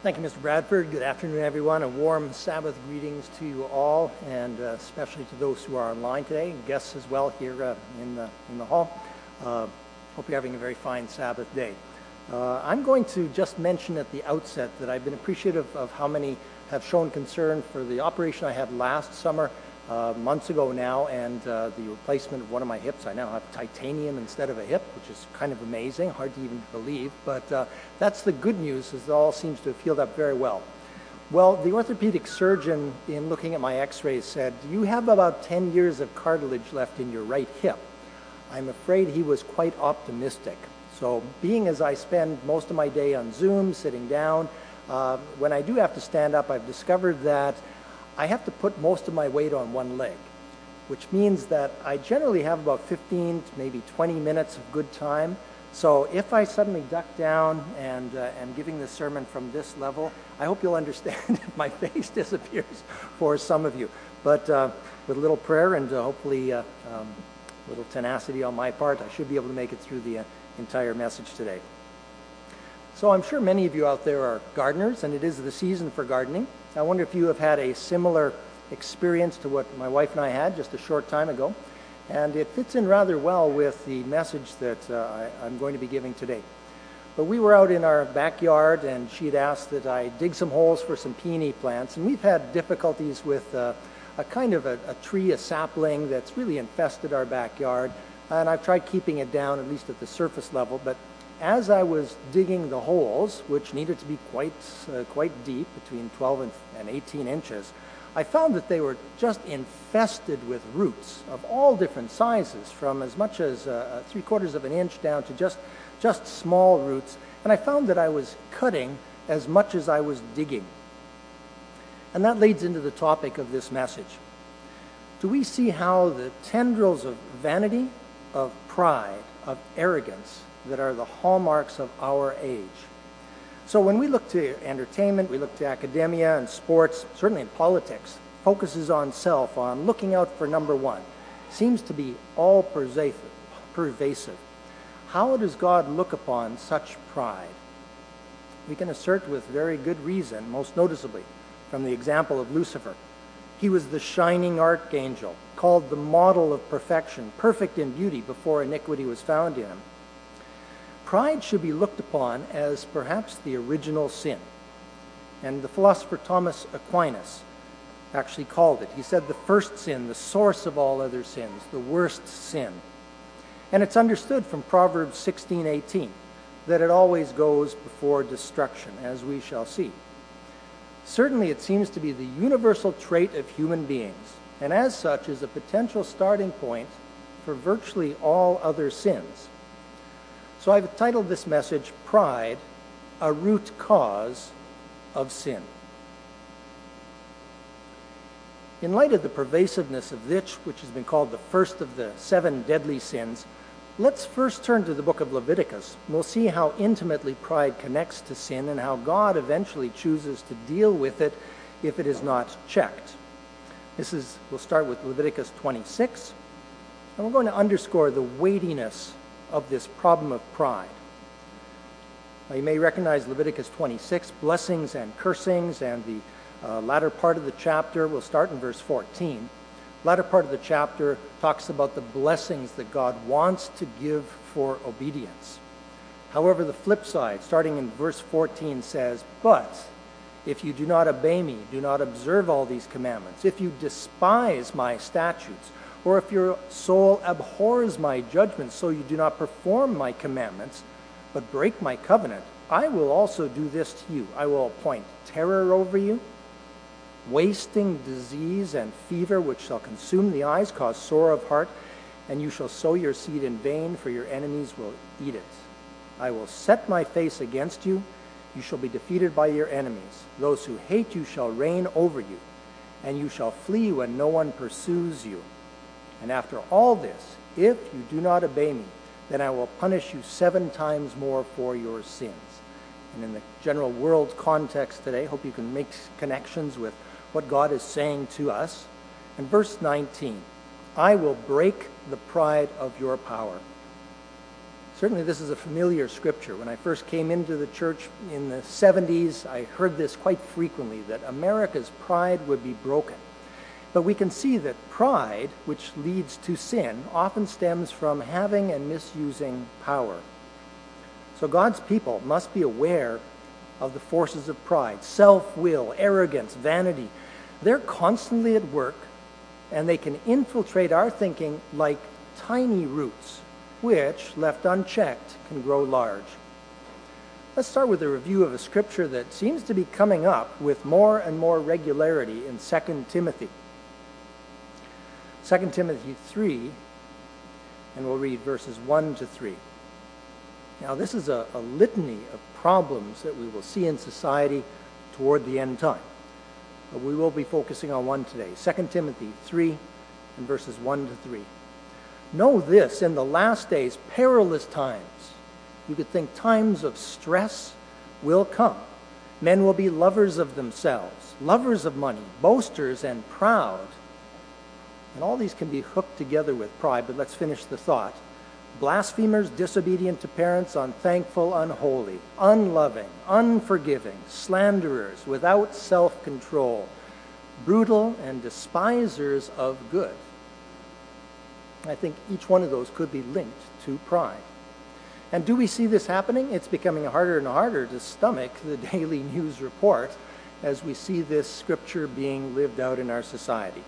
Thank you, Mr. Bradford. Good afternoon, everyone. A warm Sabbath greetings to you all, and especially to those who are online today, and guests as well here in the hall. Hope you're having a very fine Sabbath day. I'm going to just mention at the outset that I've been appreciative of how many have shown concern for the operation I had last summer, months ago now, and the replacement of one of my hips. I now have titanium instead of a hip, which is kind of amazing, hard to even believe, but that's the good news, is it all seems to have healed up very well. Well, the orthopedic surgeon, in looking at my x-rays, said, you have about 10 years of cartilage left in your right hip. I'm afraid he was quite optimistic. So being as I spend most of my day on Zoom, sitting down, when I do have to stand up, I've discovered that I have to put most of my weight on one leg, which means that I generally have about 15 to maybe 20 minutes of good time. So if I suddenly duck down and am giving this sermon from this level, I hope you'll understand if my face disappears for some of you. But with a little prayer and hopefully a little tenacity on my part, I should be able to make it through the entire message today. So I'm sure many of you out there are gardeners, and it is the season for gardening. I wonder if you have had a similar experience to what my wife and I had just a short time ago. And it fits in rather well with the message that I'm going to be giving today. But we were out in our backyard, and she had asked that I dig some holes for some peony plants. And we've had difficulties with a kind of a tree, a sapling that's really infested our backyard. And I've tried keeping it down, at least at the surface level. But as I was digging the holes, which needed to be quite deep, between 12 and 18 inches, I found that they were just infested with roots of all different sizes, from as much as 3/4 of an inch down to just small roots. And I found that I was cutting as much as I was digging. And that leads into the topic of this message. Do we see how the tendrils of vanity, of pride, of arrogance, that are the hallmarks of our age? So when we look to entertainment, we look to academia and sports, certainly in politics, focuses on self, on looking out for number one, seems to be all pervasive. How does God look upon such pride? We can assert with very good reason, most noticeably from the example of Lucifer. He was the shining archangel, called the model of perfection, perfect in beauty before iniquity was found in him. Pride should be looked upon as perhaps the original sin. And the philosopher Thomas Aquinas actually called it. He said the first sin, the source of all other sins, the worst sin. And it's understood from Proverbs 16:18 that it always goes before destruction, as we shall see. Certainly it seems to be the universal trait of human beings, and as such is a potential starting point for virtually all other sins. So I've titled this message, Pride, a Root Cause of Sin. In light of the pervasiveness of this, which has been called the first of the 7 deadly sins, let's first turn to the book of Leviticus. We'll see how intimately pride connects to sin and how God eventually chooses to deal with it if it is not checked. We'll start with Leviticus 26, and we're going to underscore the weightiness of this problem of pride. Now, you may recognize Leviticus 26, blessings and cursings, and the latter part of the chapter, we'll start in verse 14. The latter part of the chapter talks about the blessings that God wants to give for obedience. However, the flip side, starting in verse 14, says, but if you do not obey me, do not observe all these commandments, if you despise my statutes, or if your soul abhors my judgments, so you do not perform my commandments, but break my covenant, I will also do this to you. I will appoint terror over you, wasting disease and fever, which shall consume the eyes, cause sore of heart, and you shall sow your seed in vain, for your enemies will eat it. I will set my face against you. You shall be defeated by your enemies. Those who hate you shall reign over you, and you shall flee when no one pursues you. And after all this, if you do not obey me, then I will punish you 7 times more for your sins. And in the general world context today, hope you can make connections with what God is saying to us. In verse 19, I will break the pride of your power. Certainly this is a familiar scripture. When I first came into the church in the 70s, I heard this quite frequently, that America's pride would be broken. But we can see that pride, which leads to sin, often stems from having and misusing power. So God's people must be aware of the forces of pride, self-will, arrogance, vanity. They're constantly at work, and they can infiltrate our thinking like tiny roots, which, left unchecked, can grow large. Let's start with a review of a scripture that seems to be coming up with more and more regularity in 2 Timothy. 2 Timothy 3, and we'll read verses 1 to 3. Now, this is a litany of problems that we will see in society toward the end time. But we will be focusing on one today. 2 Timothy 3 and verses 1 to 3. Know this, in the last days, perilous times. You could think times of stress will come. Men will be lovers of themselves, lovers of money, boasters and proud. And all these can be hooked together with pride, but let's finish the thought. Blasphemers, disobedient to parents, unthankful, unholy, unloving, unforgiving, slanderers, without self-control, brutal, and despisers of good. I think each one of those could be linked to pride. And do we see this happening? It's becoming harder and harder to stomach the daily news report as we see this scripture being lived out in our society.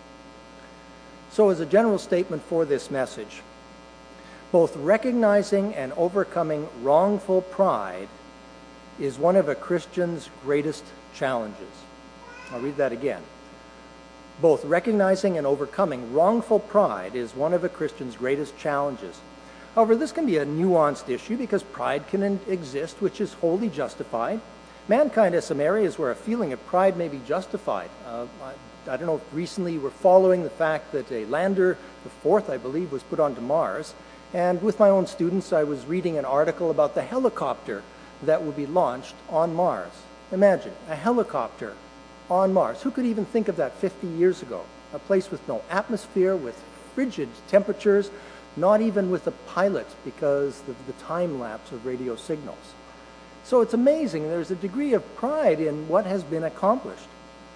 So as a general statement for this message, both recognizing and overcoming wrongful pride is one of a Christian's greatest challenges. I'll read that again. Both recognizing and overcoming wrongful pride is one of a Christian's greatest challenges. However, this can be a nuanced issue because pride can exist, which is wholly justified. Mankind has some areas where a feeling of pride may be justified. I don't know if recently you were following the fact that a lander, the fourth, I believe, was put onto Mars. And with my own students, I was reading an article about the helicopter that will be launched on Mars. Imagine, a helicopter on Mars. Who could even think of that 50 years ago? A place with no atmosphere, with frigid temperatures, not even with a pilot because of the time lapse of radio signals. So it's amazing. There's a degree of pride in what has been accomplished.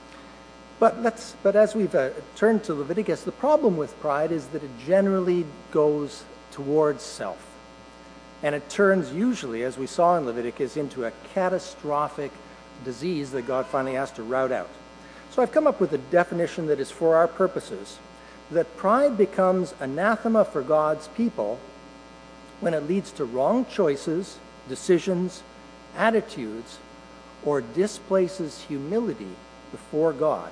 But as we've turned to Leviticus, the problem with pride is that it generally goes towards self. And it turns usually, as we saw in Leviticus, into a catastrophic disease that God finally has to rout out. So I've come up with a definition that is for our purposes, that pride becomes anathema for God's people when it leads to wrong choices, decisions, attitudes, or displaces humility before God.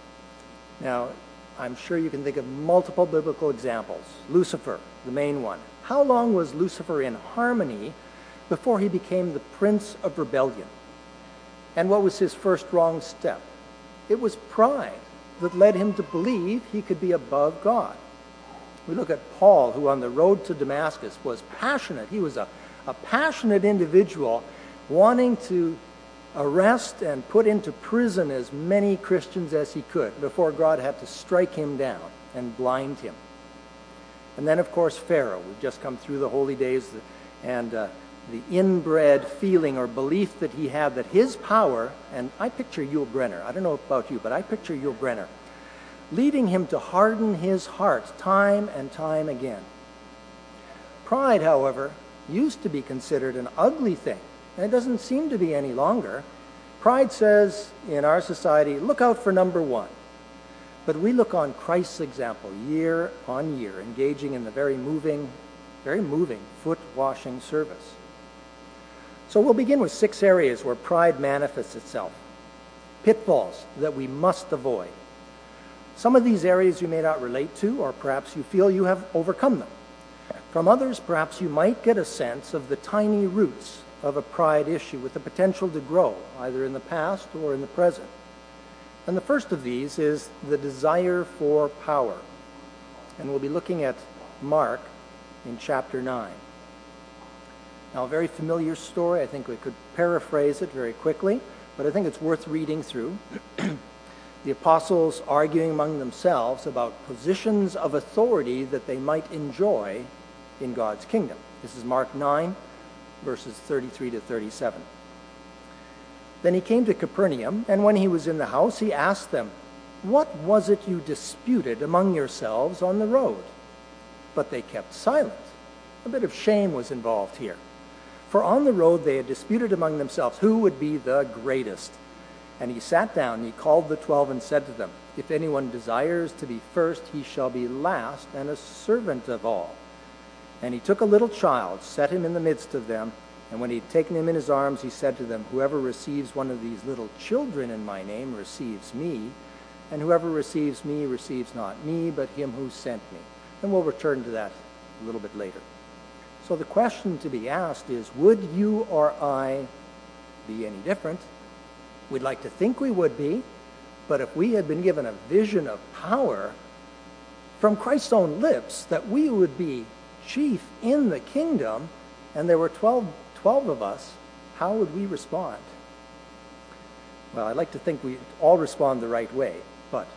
Now, I'm sure you can think of multiple biblical examples. Lucifer, the main one. How long was Lucifer in harmony before he became the prince of rebellion? And what was his first wrong step? It was pride that led him to believe he could be above God. We look at Paul, who on the road to Damascus was passionate. He was a passionate individual wanting to arrest and put into prison as many Christians as he could before God had to strike him down and blind him. And then, of course, Pharaoh. We've just come through the holy days, and the inbred feeling or belief that he had that his power, and I picture Yul Brynner, I don't know about you, but I picture Yul Brynner, leading him to harden his heart time and time again. Pride, however, used to be considered an ugly thing, and it doesn't seem to be any longer. Pride says in our society, look out for number one. But we look on Christ's example year on year, engaging in the very moving foot-washing service. So we'll begin with 6 areas where pride manifests itself. Pitfalls that we must avoid. Some of these areas you may not relate to, or perhaps you feel you have overcome them. From others, perhaps you might get a sense of the tiny roots of a pride issue with the potential to grow, either in the past or in the present. And the first of these is the desire for power. And we'll be looking at Mark in chapter 9. Now, a very familiar story. I think we could paraphrase it very quickly, but I think it's worth reading through. The apostles arguing among themselves about positions of authority that they might enjoy in God's kingdom. This is Mark 9, verses 33 to 37. Then he came to Capernaum, and when he was in the house, he asked them, "What was it you disputed among yourselves on the road?" But they kept silent. A bit of shame was involved here. For on the road they had disputed among themselves who would be the greatest. And he sat down, and he called the 12 and said to them, "If anyone desires to be first, he shall be last and a servant of all." And he took a little child, set him in the midst of them, and when he had taken him in his arms, he said to them, "Whoever receives one of these little children in my name receives me, and whoever receives me receives not me, but him who sent me." And we'll return to that a little bit later. So the question to be asked is, would you or I be any different? We'd like to think we would be, but if we had been given a vision of power from Christ's own lips that we would be chief in the kingdom, and there were 12 of us, how would we respond? Well, I'd like to think we all respond the right way, but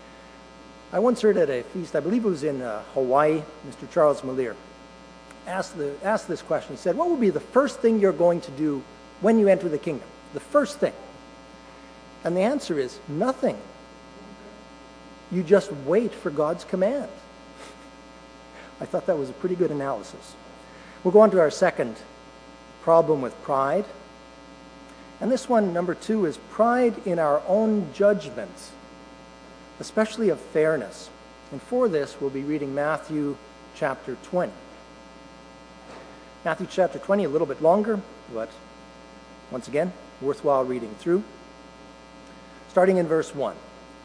I once heard at a feast, I believe it was in Hawaii, Mr. Charles Malier asked this question. He said, "What would be the first thing you're going to do when you enter the kingdom? The first thing." And the answer is nothing. You just wait for God's command. I thought that was a pretty good analysis. We'll go on to our second problem with pride. And this one, number 2, is pride in our own judgments, especially of fairness. And for this, we'll be reading Matthew chapter 20. Matthew chapter 20, a little bit longer, but once again, worthwhile reading through. Starting in verse 1.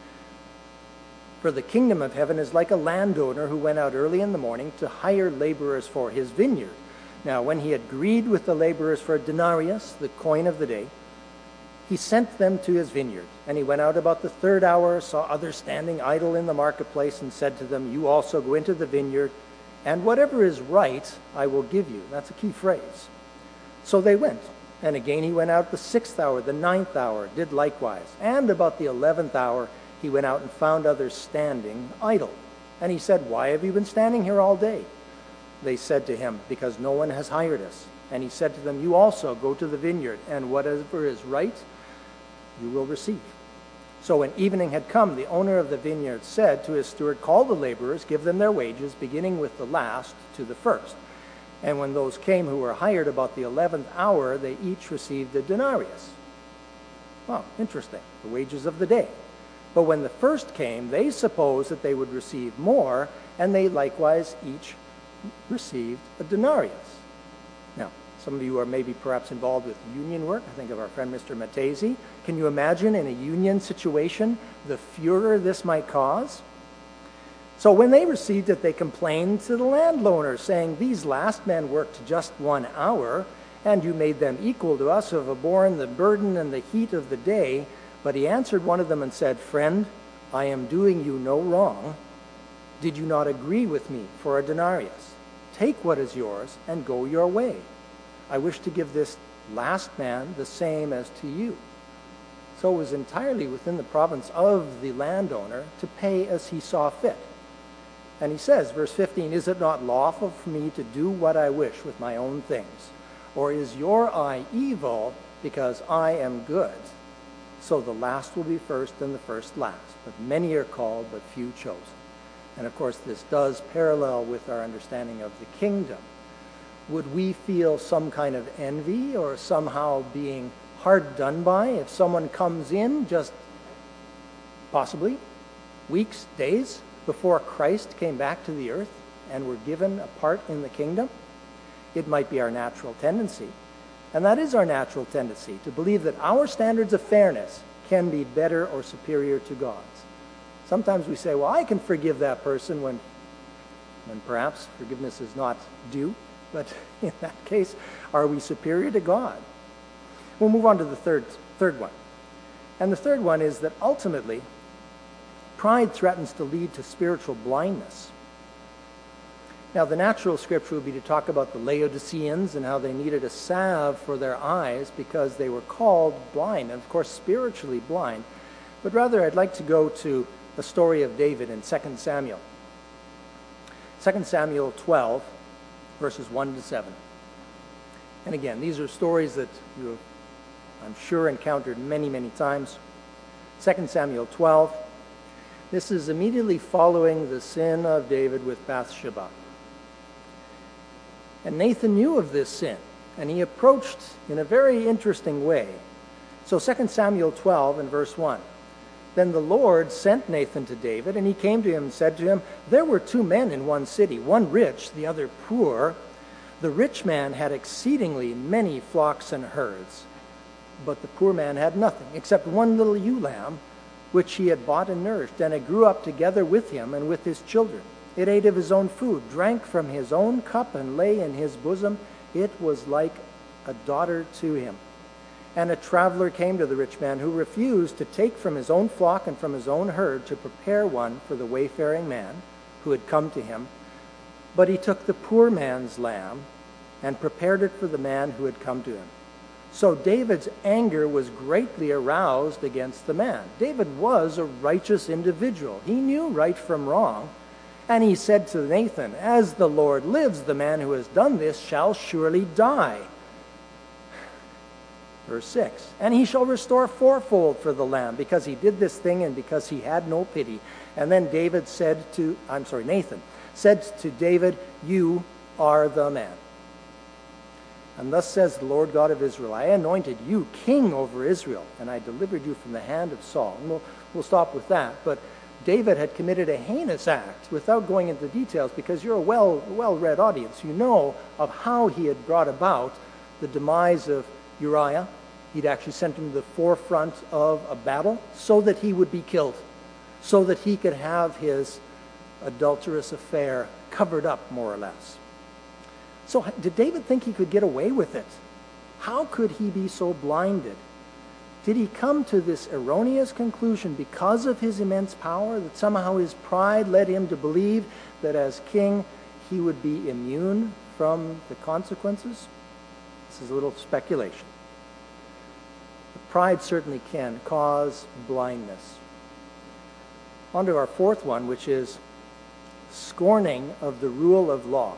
"For the kingdom of heaven is like a landowner who went out early in the morning to hire laborers for his vineyard. Now, when he had agreed with the laborers for a denarius, the coin of the day, he sent them to his vineyard. And he went out about the 3rd hour, saw others standing idle in the marketplace, and said to them, 'You also go into the vineyard, and whatever is right I will give you.'" That's a key phrase. So they went. And again he went out the 6th hour, the 9th hour, did likewise. And about the 11th hour he went out and found others standing idle. And he said, "Why have you been standing here all day?" They said to him, "Because no one has hired us." And he said to them, "You also go to the vineyard, and whatever is right you will receive." So when evening had come, the owner of the vineyard said to his steward, "Call the laborers, give them their wages, beginning with the last to the first." And when those came who were hired about the 11th hour, they each received a denarius. Well, interesting, the wages of the day. But when the first came, they supposed that they would receive more, and they likewise each received a denarius. Now, some of you are maybe perhaps involved with union work. I think of our friend Mr. Matesi. Can you imagine in a union situation the furor this might cause? So when they received it, they complained to the landowner, saying, "These last men worked just 1 hour, and you made them equal to us who have borne the burden and the heat of the day." But he answered one of them and said, "Friend, I am doing you no wrong. Did you not agree with me for a denarius? Take what is yours and go your way. I wish to give this last man the same as to you." So it was entirely within the province of the landowner to pay as he saw fit. And he says, verse 15, "Is it not lawful for me to do what I wish with my own things? Or is your eye evil because I am good? So the last will be first and the first last. But many are called, but few chosen." And of course, this does parallel with our understanding of the kingdom. Would we feel some kind of envy or somehow being hard done by if someone comes in just possibly weeks, days before Christ came back to the earth and were given a part in the kingdom? It might be our natural tendency. And that is our natural tendency, to believe that our standards of fairness can be better or superior to God's. Sometimes we say, well, I can forgive that person when perhaps forgiveness is not due. But in that case, are we superior to God? We'll move on to the third one. And the third one is that ultimately, pride threatens to lead to spiritual blindness. Now, the natural scripture would be to talk about the Laodiceans and how they needed a salve for their eyes because they were called blind, and of course spiritually blind. But rather, I'd like to go to the story of David in 2 Samuel. 2 Samuel 12, verses 1 to 7. And again, these are stories that you have, I'm sure, encountered many, many times. 2 Samuel 12. This is immediately following the sin of David with Bathsheba. And Nathan knew of this sin, and he approached in a very interesting way. So 2 Samuel 12 and verse 1. Then the Lord sent Nathan to David, and he came to him and said to him, there were two men in one city, one rich, the other poor. The rich man had exceedingly many flocks and herds, but the poor man had nothing except one little ewe lamb, which he had bought and nourished, and it grew up together with him and with his children. It ate of his own food, drank from his own cup, and lay in his bosom. It was like a daughter to him. And a traveler came to the rich man, who refused to take from his own flock and from his own herd to prepare one for the wayfaring man who had come to him. But he took the poor man's lamb and prepared it for the man who had come to him. So David's anger was greatly aroused against the man. David was a righteous individual. He knew right from wrong. And he said to Nathan, as the Lord lives, the man who has done this shall surely die. Verse 6, and he shall restore fourfold for the lamb, because he did this thing and because he had no pity. And then Nathan said to David, you are the man. And thus says the Lord God of Israel, I anointed you king over Israel, and I delivered you from the hand of Saul. And we'll stop with that. But David had committed a heinous act without going into details, because you're a well-read audience. You know of how he had brought about the demise of Uriah. He'd actually sent him to the forefront of a battle so that he would be killed, so that he could have his adulterous affair covered up, more or less. So did David think he could get away with it? How could he be so blinded? Did he come to this erroneous conclusion because of his immense power, that somehow his pride led him to believe that as king he would be immune from the consequences? This is a little speculation. But pride certainly can cause blindness. On to our fourth one, which is scorning of the rule of law.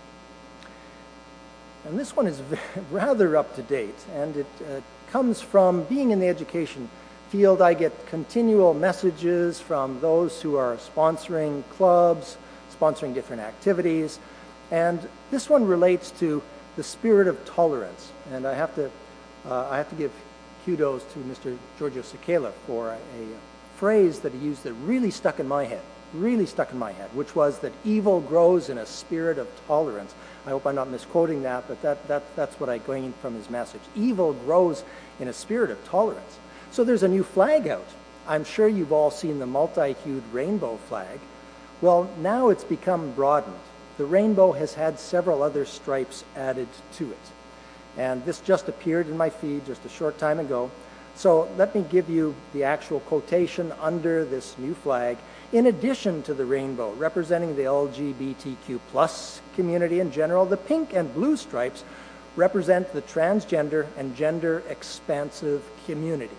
And this one is rather up to date, and it comes from being in the education field. I get continual messages from those who are sponsoring clubs, sponsoring different activities, and this one relates to the spirit of tolerance. And I have to give kudos to Mr. Giorgio Sekela for a phrase that he used that really stuck in my head, which was that evil grows in a spirit of tolerance. I hope I'm not misquoting that, but that's what I gleaned from his message. Evil grows in a spirit of tolerance. So there's a new flag out. I'm sure you've all seen the multi-hued rainbow flag. Well, now it's become broadened. The rainbow has had several other stripes added to it. And this just appeared in my feed just a short time ago. So let me give you the actual quotation under this new flag. In addition to the rainbow representing the LGBTQ plus community in general, the pink and blue stripes represent the transgender and gender expansive community.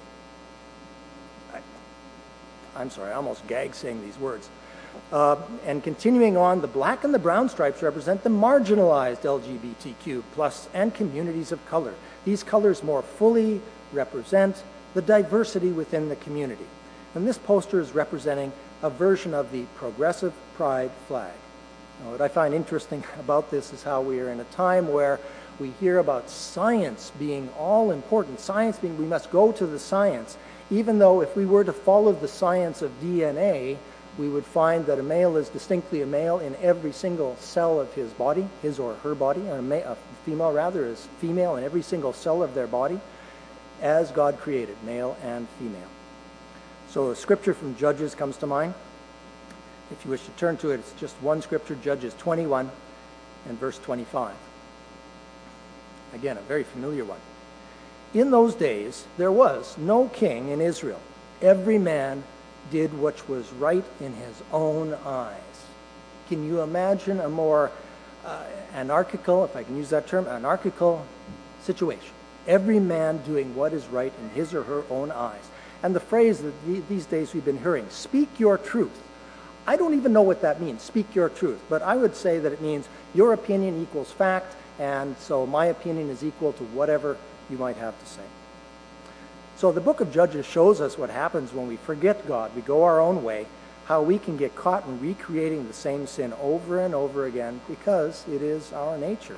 I'm sorry, I almost gagged saying these words. And continuing on, the black and the brown stripes represent the marginalized LGBTQ plus and communities of color. These colors more fully represent the diversity within the community. And this poster is representing a version of the progressive pride flag. Now, what I find interesting about this is how we are in a time where we hear about science being all important, science being, we must go to the science, even though if we were to follow the science of DNA, we would find that a male is distinctly a male in every single cell of his body, his or her body, and a female rather is female in every single cell of their body, as God created, male and female. So a scripture from Judges comes to mind. If you wish to turn to it, it's just one scripture, Judges 21 and verse 25. Again, a very familiar one. In those days, there was no king in Israel. Every man did what was right in his own eyes. Can you imagine a more anarchical, if I can use that term, anarchical situation? Every man doing what is right in his or her own eyes. And the phrase that these days we've been hearing, speak your truth. I don't even know what that means, speak your truth. But I would say that it means your opinion equals fact, and so my opinion is equal to whatever you might have to say. So the book of Judges shows us what happens when we forget God, we go our own way, how we can get caught in recreating the same sin over and over again because it is our nature.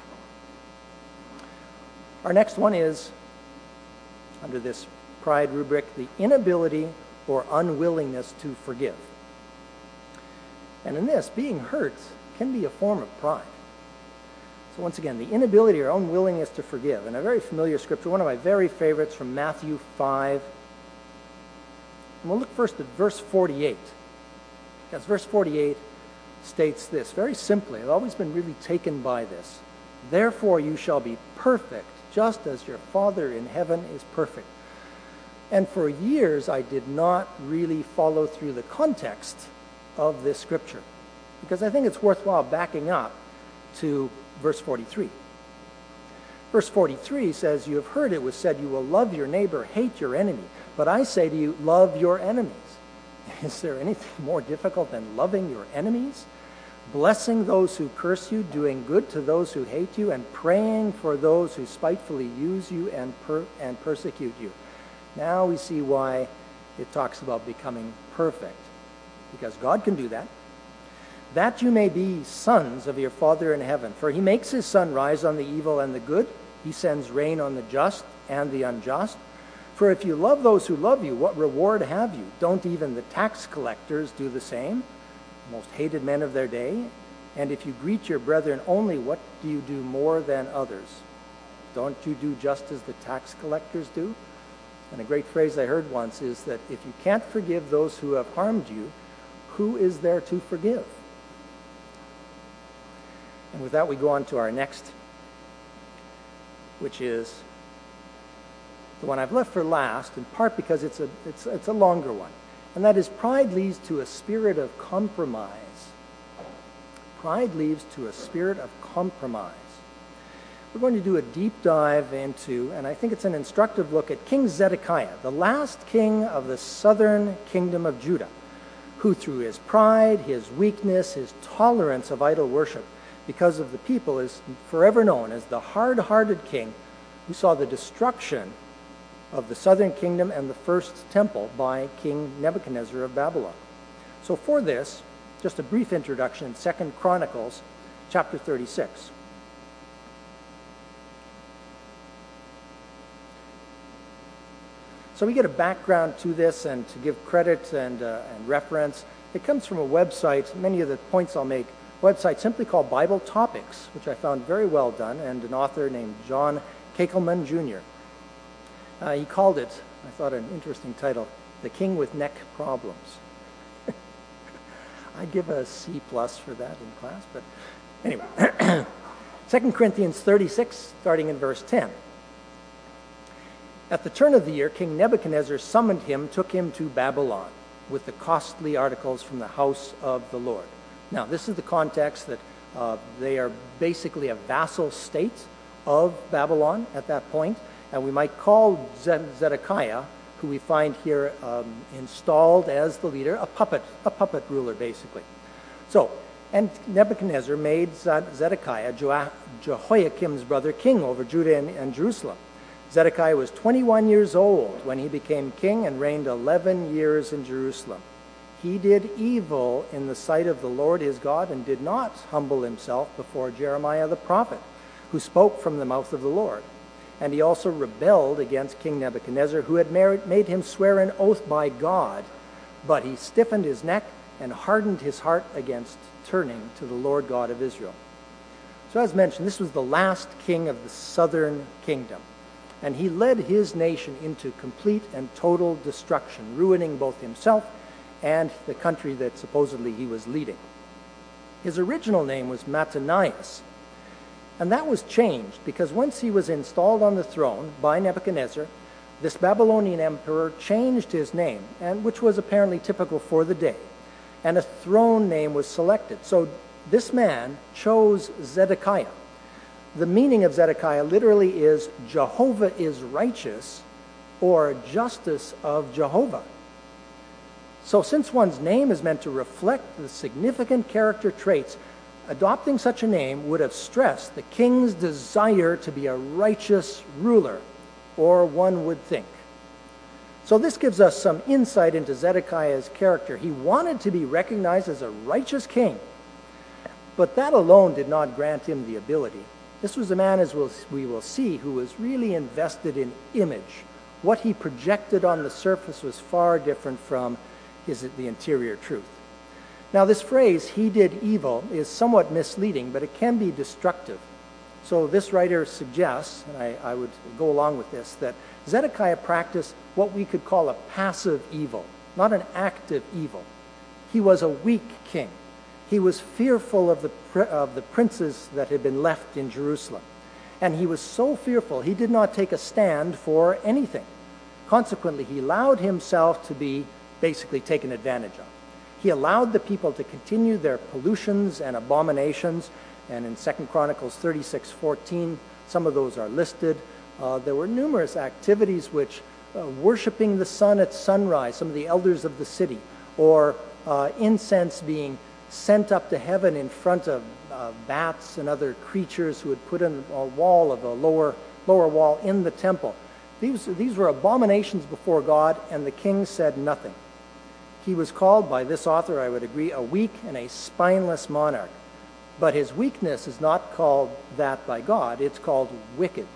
Our next one is, under this pride rubric, the inability or unwillingness to forgive. And in this, being hurt can be a form of pride. So once again, the inability or unwillingness to forgive. And a very familiar scripture, one of my very favorites from Matthew 5. And we'll look first at verse 48. Because verse 48 states this very simply. I've always been really taken by this. Therefore you shall be perfect, just as your Father in heaven is perfect. And for years I did not really follow through the context of this scripture, because I think it's worthwhile backing up to verse 43. Verse 43 says, you have heard it was said, you will love your neighbor, hate your enemy. But I say to you, love your enemies. Is there anything more difficult than loving your enemies? Blessing those who curse you, doing good to those who hate you, and praying for those who spitefully use you and persecute you. Now we see why it talks about becoming perfect. Because God can do that. That you may be sons of your Father in heaven. For he makes his sun rise on the evil and the good. He sends rain on the just and the unjust. For if you love those who love you, what reward have you? Don't even the tax collectors do the same? Most hated men of their day. And if you greet your brethren only, what do you do more than others? Don't you do just as the tax collectors do? And a great phrase I heard once is that if you can't forgive those who have harmed you, who is there to forgive? And with that, we go on to our next, which is the one I've left for last, in part because it's a longer one. And that is, pride leads to a spirit of compromise. Pride leads to a spirit of compromise. We're going to do a deep dive into, and I think it's an instructive look at King Zedekiah, the last king of the southern kingdom of Judah, who through his pride, his weakness, his tolerance of idol worship, because of the people, is forever known as the hard-hearted king who saw the destruction of the southern kingdom and the first temple by King Nebuchadnezzar of Babylon. So for this, just a brief introduction in 2 Chronicles chapter 36. So we get a background to this, and to give credit and reference, it comes from a website. Many of the points I'll make, a website simply called Bible Topics, which I found very well done, and an author named John Kakelman Jr. He called it, I thought, an interesting title, The King with Neck Problems. I'd give a C+ for that in class, but anyway. 2 Corinthians 36, starting in verse 10. At the turn of the year, King Nebuchadnezzar summoned him, took him to Babylon with the costly articles from the house of the Lord. Now, this is the context that they are basically a vassal state of Babylon at that point, and we might call Zedekiah, who we find here installed as the leader, a puppet ruler, basically. So, and Nebuchadnezzar made Zedekiah, Jehoiakim's brother, king over Judah and Jerusalem. Zedekiah was 21 years old when he became king and reigned 11 years in Jerusalem. He did evil in the sight of the Lord his God and did not humble himself before Jeremiah the prophet, who spoke from the mouth of the Lord. And he also rebelled against King Nebuchadnezzar, who had made him swear an oath by God, but he stiffened his neck and hardened his heart against turning to the Lord God of Israel. So as mentioned, this was the last king of the southern kingdom. And he led his nation into complete and total destruction, ruining both himself and the country that supposedly he was leading. His original name was Mattanias, and that was changed because once he was installed on the throne by Nebuchadnezzar, this Babylonian emperor changed his name, and which was apparently typical for the day, and a throne name was selected. So this man chose Zedekiah. The meaning of Zedekiah literally is Jehovah is righteous, or justice of Jehovah. So since one's name is meant to reflect the significant character traits, adopting such a name would have stressed the king's desire to be a righteous ruler, or one would think. So this gives us some insight into Zedekiah's character. He wanted to be recognized as a righteous king, but that alone did not grant him the ability. This was a man, as we will see, who was really invested in image. What he projected on the surface was far different from the interior truth. Now this phrase, "he did evil," is somewhat misleading, but it can be destructive. So this writer suggests, and I would go along with this, that Zedekiah practiced what we could call a passive evil, not an active evil. He was a weak king. He was fearful of the princes that had been left in Jerusalem. And he was so fearful, he did not take a stand for anything. Consequently, he allowed himself to be basically taken advantage of. He allowed the people to continue their pollutions and abominations, and in 2 Chronicles 36:14, some of those are listed. There were numerous activities which, worshiping the sun at sunrise, some of the elders of the city, or incense being sent up to heaven in front of bats and other creatures who had put in a wall of a lower wall in the temple. These were abominations before God, and the king said nothing. He was called by this author, I would agree, a weak and a spineless monarch. But his weakness is not called that by God, it's called wicked.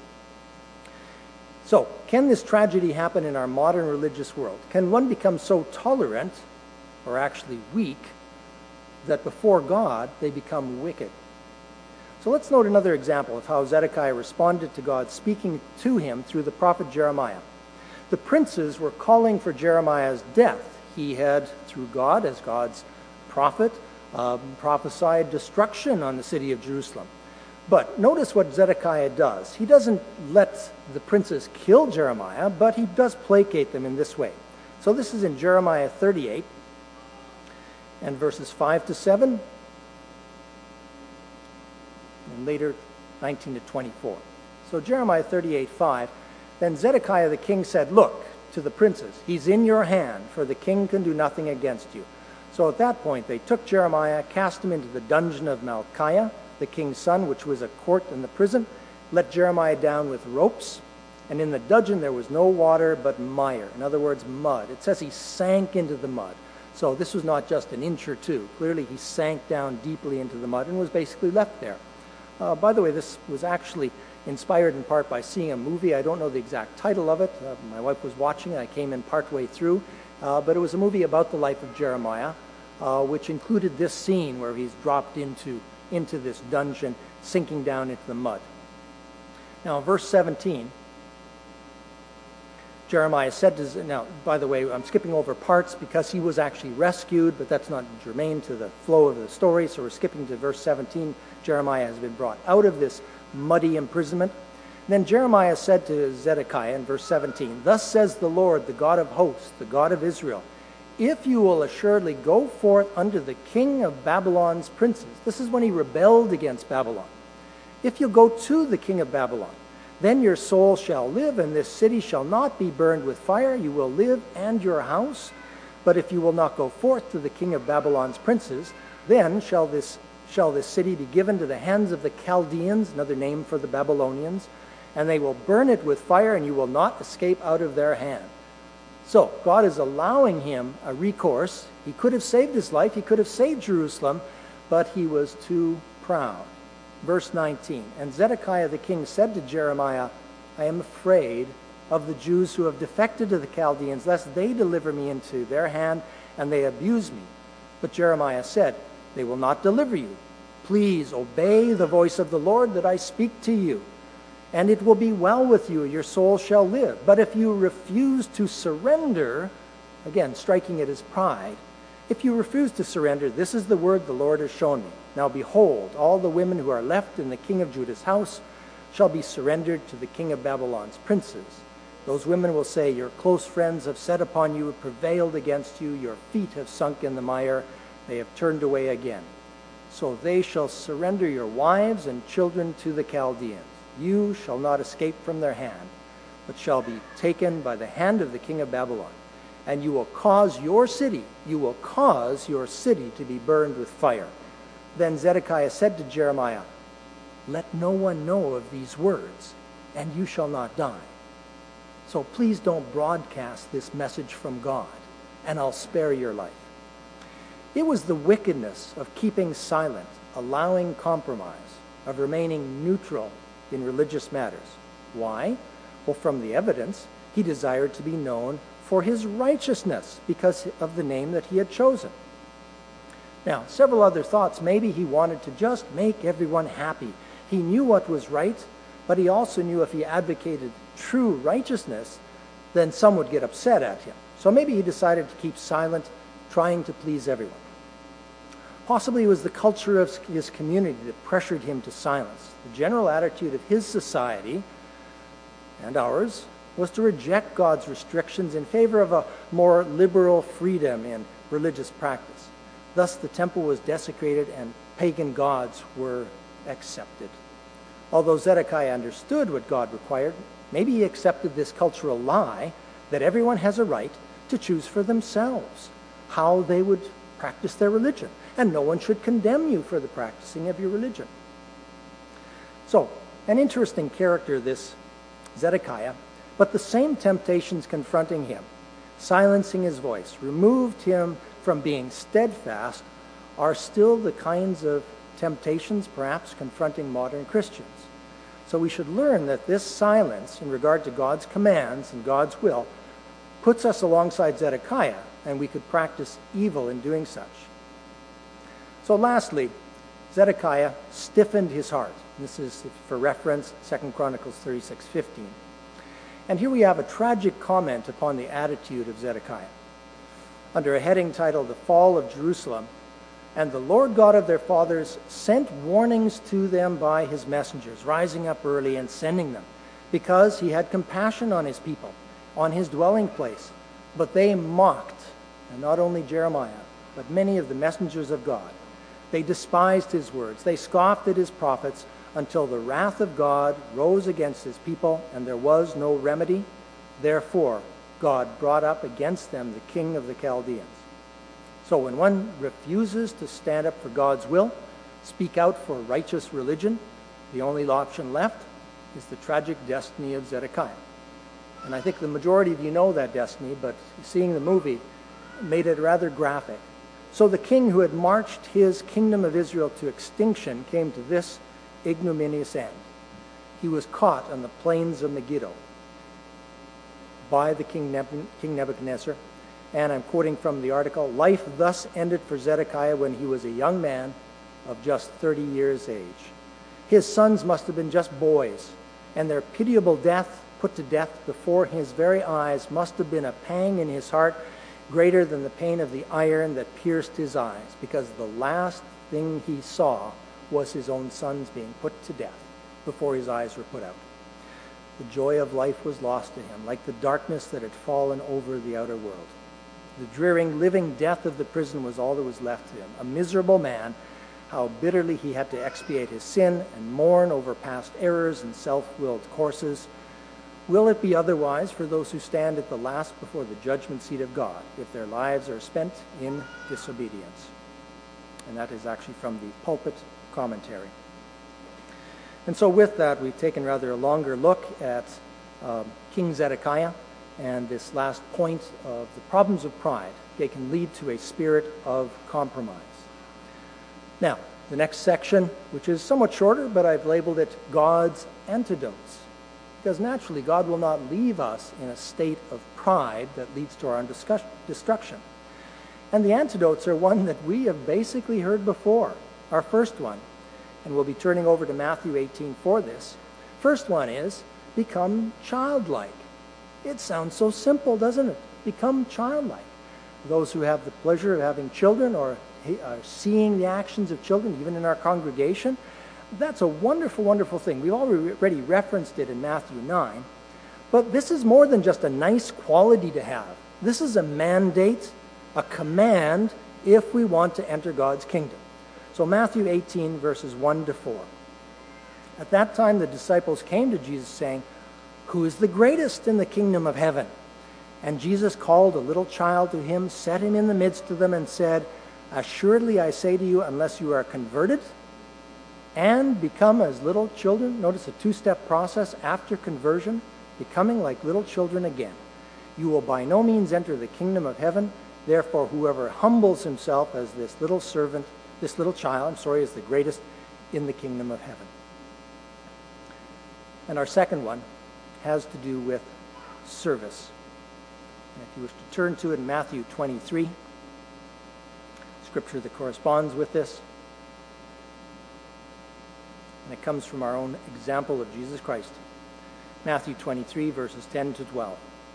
So, can this tragedy happen in our modern religious world? Can one become so tolerant, or actually weak, that before God they become wicked? So let's note another example of how Zedekiah responded to God speaking to him through the prophet Jeremiah. The princes were calling for Jeremiah's death. He had, through God, as God's prophet, prophesied destruction on the city of Jerusalem. But notice what Zedekiah does. He doesn't let the princes kill Jeremiah, but he does placate them in this way. So this is in Jeremiah 38 and verses 5 to 7, and later 19 to 24. So Jeremiah 38:5, then Zedekiah the king said, "Look to the princes, he's in your hand, for the king can do nothing against you." So at that point they took Jeremiah, cast him into the dungeon of Malchiah, the king's son, which was a court in the prison, let Jeremiah down with ropes, and in the dungeon there was no water but mire. In other words, mud. It says he sank into the mud. So this was not just an inch or two. Clearly he sank down deeply into the mud and was basically left there. By the way, this was actually inspired in part by seeing a movie. I don't know the exact title of it. My wife was watching it. I came in partway through. But it was a movie about the life of Jeremiah, which included this scene where he's dropped into this dungeon, sinking down into the mud. Now, verse 17, Jeremiah said to... Now, by the way, I'm skipping over parts because he was actually rescued, but that's not germane to the flow of the story, so we're skipping to verse 17. Jeremiah has been brought out of this muddy imprisonment. Then Jeremiah said to Zedekiah in verse 17, "Thus says the Lord, the God of hosts, the God of Israel, if you will assuredly go forth unto the king of Babylon's princes." This is when he rebelled against Babylon. "If you go to the king of Babylon, then your soul shall live, and this city shall not be burned with fire. You will live and your house. But if you will not go forth to the king of Babylon's princes, then shall this city be given to the hands of the Chaldeans," another name for the Babylonians, "and they will burn it with fire, and you will not escape out of their hand." So God is allowing him a recourse. He could have saved his life. He could have saved Jerusalem, but he was too proud. Verse 19, and Zedekiah the king said to Jeremiah, "I am afraid of the Jews who have defected to the Chaldeans, lest they deliver me into their hand and they abuse me." But Jeremiah said, "They will not deliver you. Please obey the voice of the Lord that I speak to you, and it will be well with you. Your soul shall live. But if you refuse to surrender," again, striking at his pride, "if you refuse to surrender, this is the word the Lord has shown me. Now behold, all the women who are left in the king of Judah's house shall be surrendered to the king of Babylon's princes. Those women will say, 'Your close friends have set upon you, prevailed against you. Your feet have sunk in the mire. They have turned away again. So they shall surrender your wives and children to the Chaldeans. You shall not escape from their hand, but shall be taken by the hand of the king of Babylon. and you will cause your city to be burned with fire." Then Zedekiah said to Jeremiah, "Let no one know of these words, and you shall not die. So please don't broadcast this message from God, and I'll spare your life." It was the wickedness of keeping silent, allowing compromise, of remaining neutral in religious matters. Why? Well, from the evidence, he desired to be known for his righteousness because of the name that he had chosen. Now, several other thoughts. Maybe he wanted to just make everyone happy. He knew what was right, but he also knew if he advocated true righteousness, then some would get upset at him. So maybe he decided to keep silent, trying to please everyone. Possibly it was the culture of his community that pressured him to silence. The general attitude of his society and ours was to reject God's restrictions in favor of a more liberal freedom in religious practice. Thus, the temple was desecrated and pagan gods were accepted. Although Zedekiah understood what God required, maybe he accepted this cultural lie that everyone has a right to choose for themselves how they would practice their religion, and no one should condemn you for the practicing of your religion. So, an interesting character, this Zedekiah, but the same temptations confronting him, silencing his voice, removed him from being steadfast, are still the kinds of temptations perhaps confronting modern Christians. So we should learn that this silence in regard to God's commands and God's will puts us alongside Zedekiah, and we could practice evil in doing such. So lastly, Zedekiah stiffened his heart. This is for reference, 2 Chronicles 36:15. And here we have a tragic comment upon the attitude of Zedekiah. Under a heading titled "The Fall of Jerusalem," "And the Lord God of their fathers sent warnings to them by his messengers, rising up early and sending them, because he had compassion on his people, on his dwelling place. But they mocked," and not only Jeremiah, but many of the messengers of God. "They despised his words. They scoffed at his prophets, until the wrath of God rose against his people, and there was no remedy. Therefore, God brought up against them the king of the Chaldeans." So when one refuses to stand up for God's will, speak out for righteous religion, the only option left is the tragic destiny of Zedekiah. And I think the majority of you know that destiny, but seeing the movie made it rather graphic. So the king who had marched his kingdom of Israel to extinction came to this ignominious end. He was caught on the plains of Megiddo by the King Nebuchadnezzar. And I'm quoting from the article, "Life thus ended for Zedekiah when he was a young man of just 30 years age. His sons must have been just boys, and their pitiable death, put to death before his very eyes, must have been a pang in his heart greater than the pain of the iron that pierced his eyes, because the last thing he saw was his own sons being put to death before his eyes were put out. The joy of life was lost to him, like the darkness that had fallen over the outer world. The drearing, living death of the prison was all that was left to him. A miserable man, how bitterly he had to expiate his sin and mourn over past errors and self-willed courses. Will it be otherwise for those who stand at the last before the judgment seat of God, if their lives are spent in disobedience?" And that is actually from the Pulpit Commentary. And so with that, we've taken rather a longer look at King Zedekiah and this last point of the problems of pride. They can lead to a spirit of compromise. Now, the next section, which is somewhat shorter, but I've labeled it God's Antidotes. Because naturally, God will not leave us in a state of pride that leads to our destruction. And the antidotes are one that we have basically heard before. Our first one, and we'll be turning over to Matthew 18 for this. First one is, become childlike. It sounds so simple, doesn't it? Become childlike. Those who have the pleasure of having children or are seeing the actions of children, even in our congregation, that's a wonderful, wonderful thing. We've already referenced it in Matthew 9. But this is more than just a nice quality to have. This is a mandate, a command, if we want to enter God's kingdom. So Matthew 18, verses 1 to 4. At that time the disciples came to Jesus saying, "Who is the greatest in the kingdom of heaven?" And Jesus called a little child to him, set him in the midst of them, and said, Assuredly I say to you, unless you are converted and become as little children, notice a two-step process after conversion, becoming like little children again, you will by no means enter the kingdom of heaven. Therefore, whoever humbles himself as this little servant, this little child, is the greatest in the kingdom of heaven. And our second one has to do with service. And if you wish to turn to it in Matthew 23, scripture that corresponds with this. And it comes from our own example of Jesus Christ. Matthew 23, verses 10 to 12.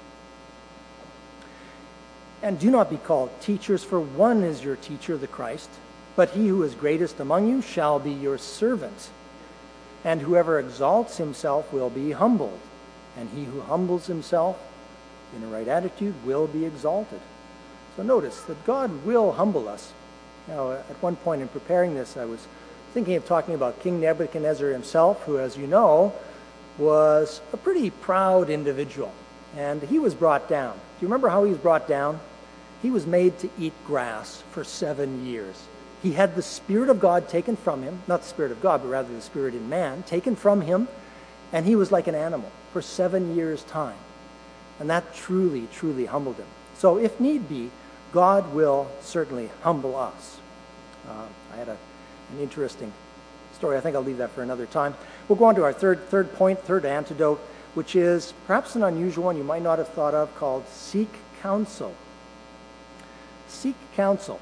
And do not be called teachers, for one is your teacher, the Christ. But he who is greatest among you shall be your servant. And whoever exalts himself will be humbled. And he who humbles himself in a right attitude will be exalted. So notice that God will humble us. Now, at one point in preparing this, I was thinking of talking about King Nebuchadnezzar himself, who, as you know, was a pretty proud individual. And he was brought down. Do you remember how he was brought down? He was made to eat grass for 7 years. He had the Spirit of God taken from him, not the Spirit of God, but rather the Spirit in man, taken from him, and he was like an animal for 7 years' time. And that truly, truly humbled him. So if need be, God will certainly humble us. I had an interesting story. I think I'll leave that for another time. We'll go on to our third point, third antidote, which is perhaps an unusual one you might not have thought of, called seek counsel. Seek counsel.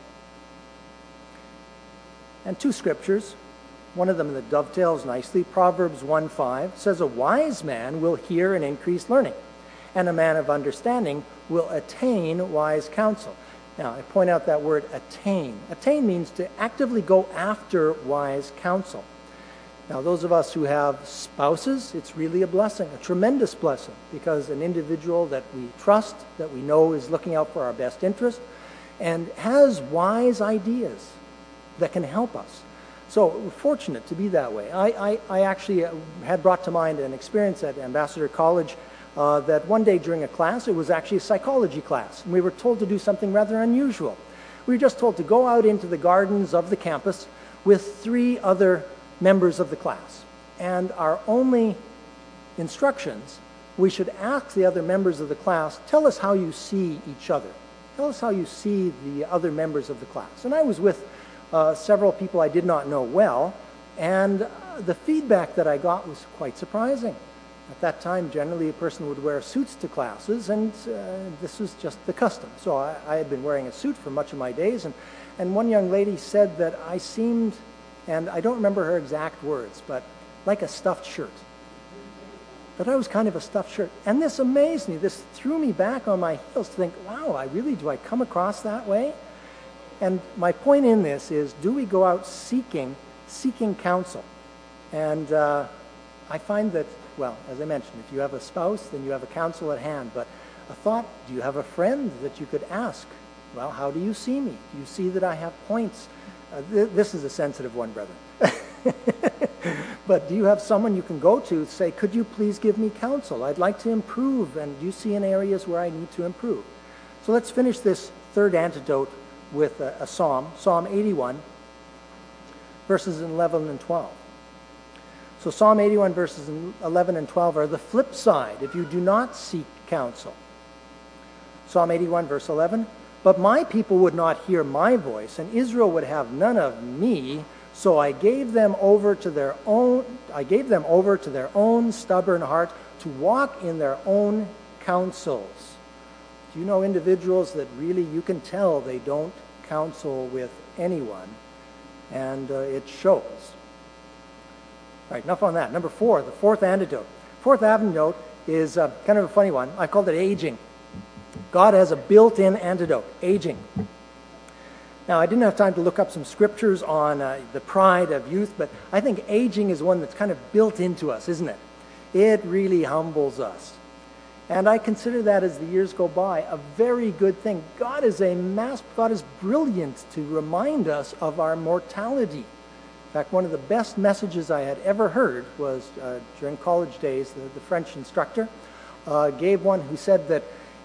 And two scriptures, one of them that dovetails nicely, Proverbs 1:5 says, a wise man will hear and increase learning, and a man of understanding will attain wise counsel. Now, I point out that word attain. Attain means to actively go after wise counsel. Now, those of us who have spouses, it's really a blessing, a tremendous blessing, because an individual that we trust, that we know is looking out for our best interest, and has wise ideas that can help us. So we're fortunate to be that way. I actually had brought to mind an experience at Ambassador College that one day during a class, it was actually a psychology class, and we were told to do something rather unusual. We were just told to go out into the gardens of the campus with 3 other members of the class. And our only instructions, we should ask the other members of the class, tell us how you see each other. Tell us how you see the other members of the class. And I was with several people I did not know well, and the feedback that I got was quite surprising. At that time, generally a person would wear suits to classes, and this was just the custom. So I had been wearing a suit for much of my days, and one young lady said that I seemed, and I don't remember her exact words, but like a stuffed shirt. That I was kind of a stuffed shirt. And this amazed me. This threw me back on my heels to think, wow, do I come across that way? And my point in this is, do we go out seeking counsel? And I find that, well, as I mentioned, if you have a spouse, then you have a counsel at hand. But a thought, do you have a friend that you could ask? Well, how do you see me? Do you see that I have points? This is a sensitive one, brethren. But do you have someone you can go to, say, could you please give me counsel? I'd like to improve, and do you see in areas where I need to improve? So let's finish this third antidote with a psalm, Psalm 81, verses 11 and 12. So Psalm 81, verses 11 and 12 are the flip side if you do not seek counsel. Psalm 81, verse 11, but my people would not hear my voice, and Israel would have none of me, so I gave them over to their own stubborn heart to walk in their own counsels. Do you know individuals that really you can tell they don't counsel with anyone, and it shows. All right, enough on that. Number 4, the fourth antidote. Fourth antidote is kind of a funny one. I called it aging. God has a built-in antidote, aging. Now, I didn't have time to look up some scriptures on the pride of youth, but I think aging is one that's kind of built into us, isn't it? It really humbles us. And I consider that, as the years go by, a very good thing. God is brilliant to remind us of our mortality. In fact, one of the best messages I had ever heard was during college days, the French instructor gave one who said that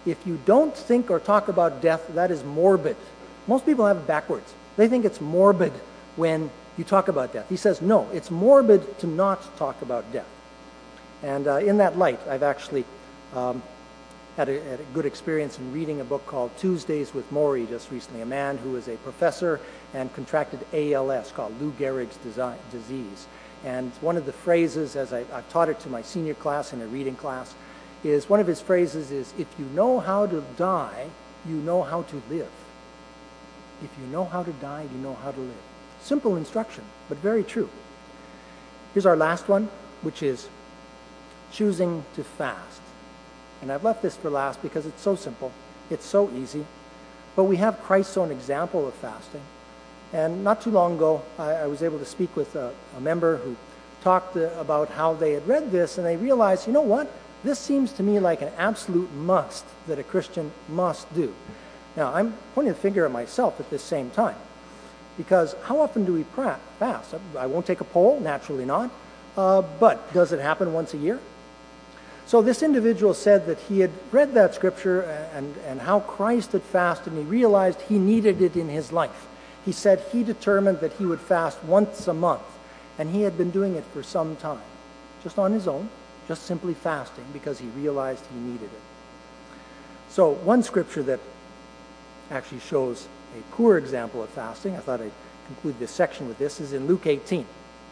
if you don't think or talk about death, that is morbid. Most people have it backwards. They think it's morbid when you talk about death. He says, no, it's morbid to not talk about death. And in that light, I've actually had a good experience in reading a book called Tuesdays with Morrie just recently, a man who is a professor and contracted ALS, called Lou Gehrig's disease. And one of the phrases, as I've taught it to my senior class in a reading class, is one of his phrases is, if you know how to die, you know how to live. If you know how to die, you know how to live. Simple instruction, but very true. Here's our last one, which is choosing to fast. And I've left this for last because it's so simple. It's so easy. But we have Christ's own example of fasting. And not too long ago, I was able to speak with a member who talked about how they had read this, and they realized, you know what? This seems to me like an absolute must that a Christian must do. Now, I'm pointing the finger at myself at this same time, because how often do we fast? I won't take a poll, naturally not, but does it happen once a year? So this individual said that he had read that scripture and how Christ had fasted, and he realized he needed it in his life. He said he determined that he would fast once a month, and he had been doing it for some time, just on his own, just simply fasting because he realized he needed it. So one scripture that actually shows a poor example of fasting, I thought I'd conclude this section with this, is in Luke 18.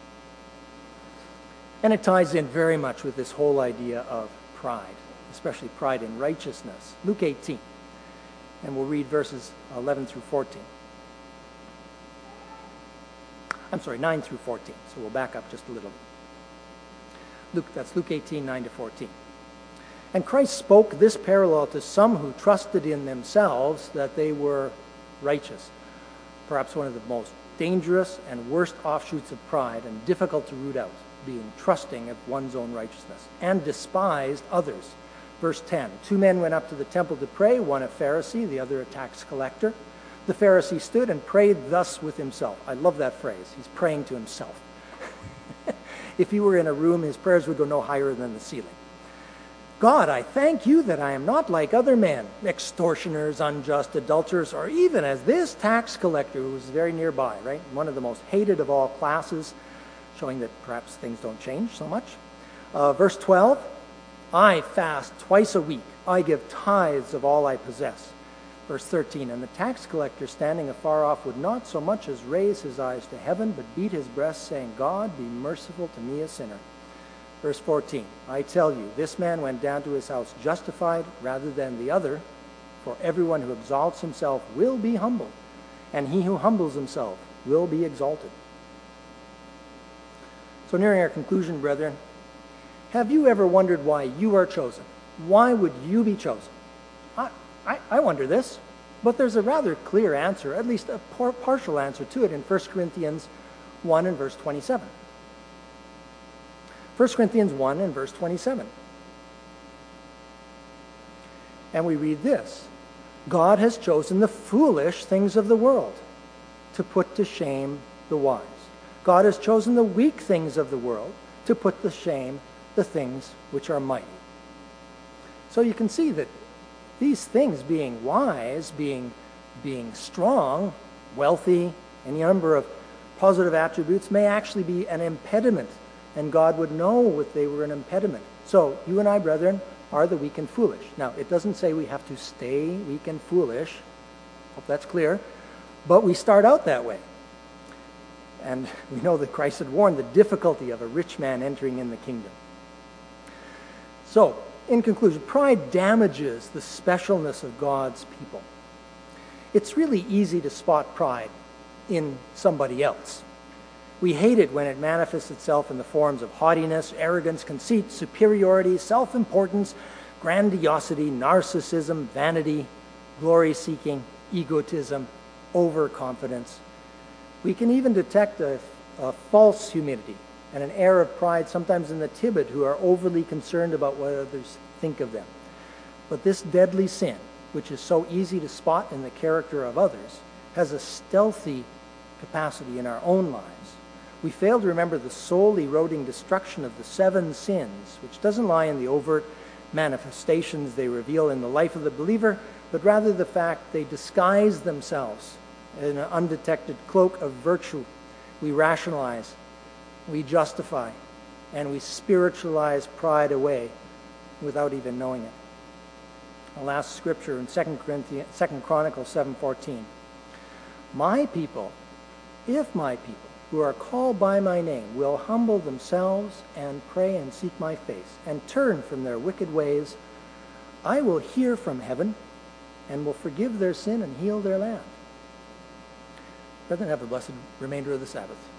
And it ties in very much with this whole idea of pride, especially pride in righteousness. Luke 18. And we'll read verses 11 through 14. I'm sorry, 9 through 14. So we'll back up just a little. That's Luke 18, 9 to 14. And Christ spoke this parallel to some who trusted in themselves that they were righteous. Perhaps one of the most dangerous and worst offshoots of pride and difficult to root out, being trusting of one's own righteousness, and despised others. Verse 10, 2 men went up to the temple to pray, one a Pharisee, the other a tax collector. The Pharisee stood and prayed thus with himself. I love that phrase. He's praying to himself. If he were in a room, his prayers would go no higher than the ceiling. God, I thank you that I am not like other men, extortioners, unjust, adulterers, or even as this tax collector who was very nearby, right? One of the most hated of all classes, showing that perhaps things don't change so much. Verse 12, I fast twice a week. I give tithes of all I possess. Verse 13, and the tax collector standing afar off would not so much as raise his eyes to heaven, but beat his breast, saying, God, be merciful to me, a sinner. Verse 14, I tell you, this man went down to his house justified rather than the other, for everyone who exalts himself will be humbled, and he who humbles himself will be exalted. So nearing our conclusion, brethren, have you ever wondered why you are chosen? Why would you be chosen? I wonder this, but there's a rather clear answer, at least a partial answer to it in 1 Corinthians 1 and verse 27. 1 Corinthians 1 and verse 27. And we read this, God has chosen the foolish things of the world to put to shame the wise. God has chosen the weak things of the world to put to shame the things which are mighty. So you can see that these things, being wise, being strong, wealthy, any number of positive attributes, may actually be an impediment, and God would know if they were an impediment. So you and I, brethren, are the weak and foolish. Now, it doesn't say we have to stay weak and foolish. Hope that's clear. But we start out that way. And we know that Christ had warned the difficulty of a rich man entering in the kingdom. So, in conclusion, pride damages the specialness of God's people. It's really easy to spot pride in somebody else. We hate it when it manifests itself in the forms of haughtiness, arrogance, conceit, superiority, self-importance, grandiosity, narcissism, vanity, glory-seeking, egotism, overconfidence. We can even detect a false humility and an air of pride sometimes in the timid who are overly concerned about what others think of them. But this deadly sin, which is so easy to spot in the character of others, has a stealthy capacity in our own lives. We fail to remember the soul-eroding destruction of the 7 sins, which doesn't lie in the overt manifestations they reveal in the life of the believer, but rather the fact they disguise themselves in an undetected cloak of virtue. We rationalize, we justify, and we spiritualize pride away without even knowing it. The last scripture in 2 Chronicles 7:14. My people, if my people, who are called by my name, will humble themselves and pray and seek my face and turn from their wicked ways, I will hear from heaven and will forgive their sin and heal their land. Brethren, have a blessed remainder of the Sabbath.